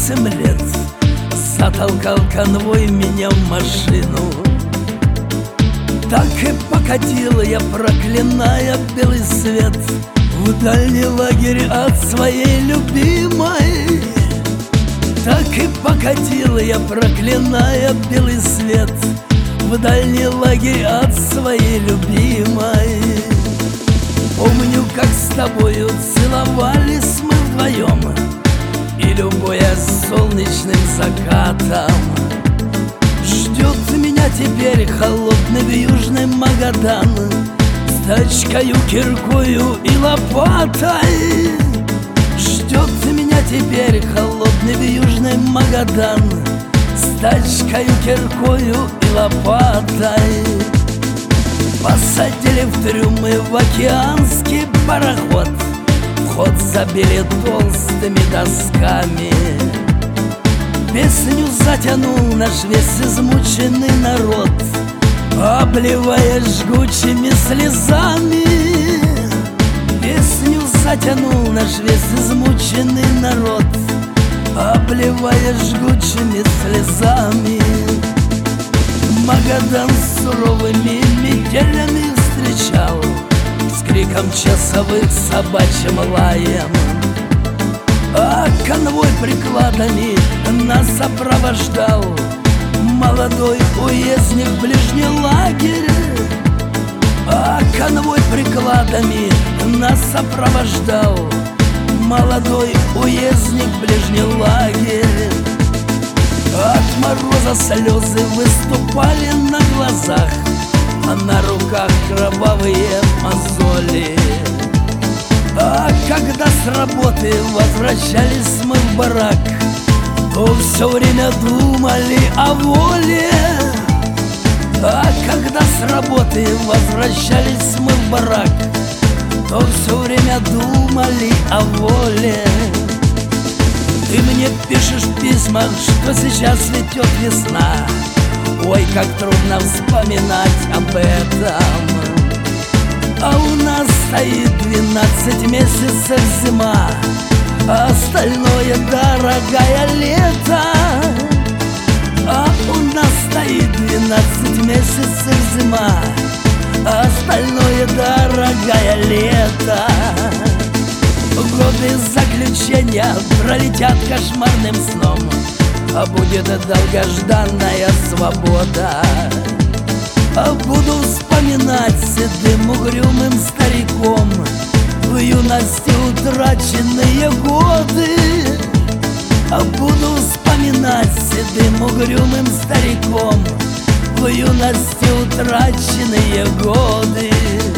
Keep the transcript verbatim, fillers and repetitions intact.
восемь лет затолкал конвой меня в машину. Так и покатила я, проклиная белый свет, в дальний лагерь от своей любимой. Так и покатила я, проклиная белый свет, в дальний лагерь от своей любимой. Помню, как с тобою целовались мы вдвоем, и любуя солнечным закатом. Ждет меня теперь холодный южный Магадан с тачкою, киркою и лопатой. Ждет меня теперь холодный южный Магадан с тачкою, киркою и лопатой. Посадили в трюмы в океанский пароход, вход забили толстыми досками. Песню затянул наш весь измученный народ, обливая жгучими слезами. Песню затянул наш весь измученный народ, обливая жгучими слезами. Магадан с суровыми метелями встречал, с криком часовых, собачьим лаем. А конвой прикладами нас сопровождал молодой уездник в ближний лагерь. А конвой прикладами нас сопровождал молодой уездник в ближний лагерь. От мороза слезы выступали на глазах, а на руках кровавые мозоли. А когда с работы возвращались мы в барак, то все время думали о воле. А когда с работы возвращались мы в барак, то все время думали о воле. Ты мне пишешь в письмах, что сейчас цветет весна. Ой, как трудно вспоминать об этом. А у нас стоит двенадцать месяцев зима, а остальное дорогая лето. А у нас стоит двенадцать месяцев зима, а остальное дорогая лето. Годы заключения пролетят кошмарным сном, а будет долгожданная свобода. А буду вспоминать седым угрюмым стариком в юности утраченные годы. А буду вспоминать седым угрюмым стариком в юности утраченные годы.